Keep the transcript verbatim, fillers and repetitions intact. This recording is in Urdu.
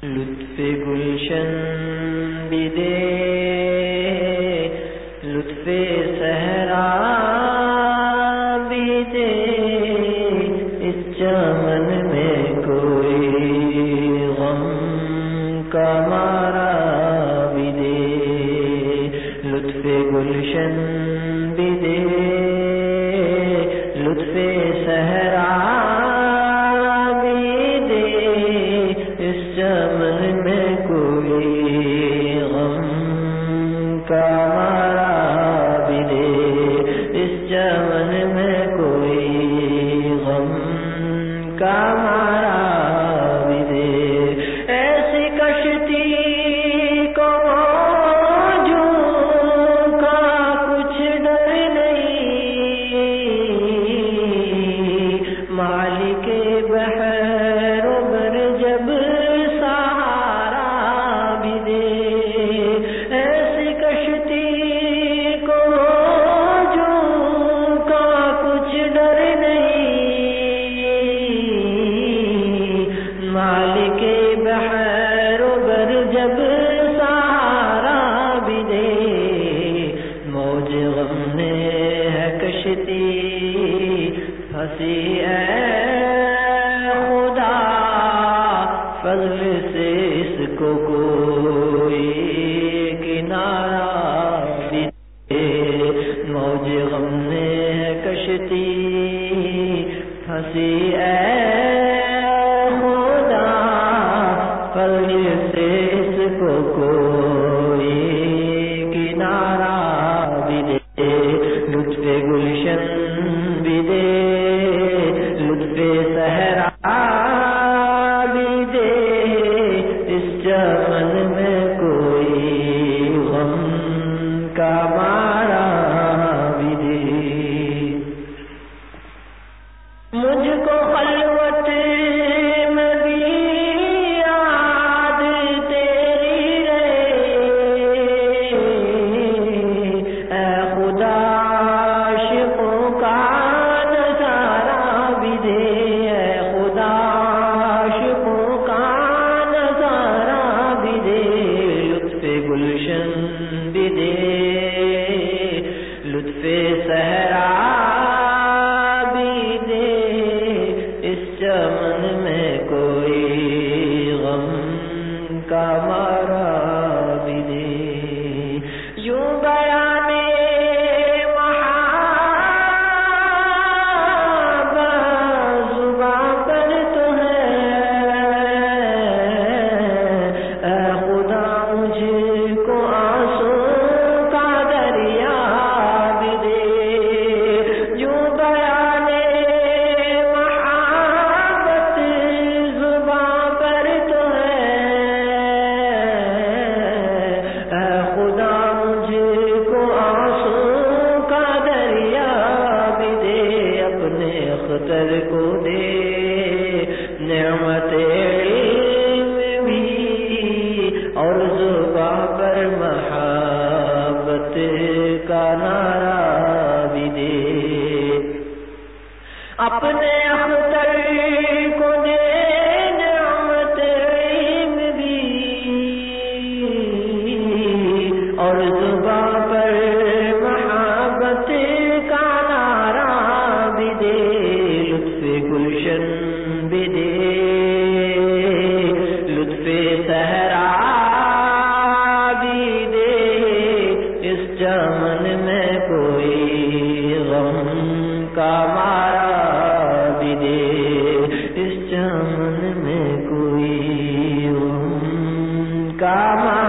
لطف گلشن بھی دے، لطف صحرا بھی دے، اس چمن میں کوئی غم کا مارا بھی دے، لطف گلشن بھی دے، لطف صحرا چمن میں کوئی غم کا مارا بھی دے، اس چمن میں کوئی غم کا مارا بھی دے، ایسی کشتی کو موجوں کا کچھ ڈر نہیں، مالک بحر و بر جب مالک بحر و بر جب سہارا بھی دے، موج غم نے ہے کشتی پھنسی اے خدا، فضل سے اس کو کوئی کنارہ بھی دے، موج غم نے ہے کشتی پھنسی اے فضل سے اس کو کوئی کنارہ بھی دے، لطف گلشن بھی دے، لطف صحرا بھی دے، اس چمن میں کوئی غم کا مارا بھی دے، مجھ کو خلوت میں بھی بھی دے، لطف صحرا بھی دے، اس چمن میں کوئی غم کا مارا بھی دے، یوں بیان محبت زباں پر تو ہے، اے خدا مجھے اختر کو دے نعمت علم بھی، اور زباں پر محبت کا نعرہ بھی دے، اپنے اختر کو دے نعمت علم بھی، اور زباں پر محبت کا نعرہ بھی دے، گلشن بھی دے، لطف صحرا بھی دے، اس چمن میں کوئی غم کا مارا بھی دے، اس چمن میں کوئی غم کا مارا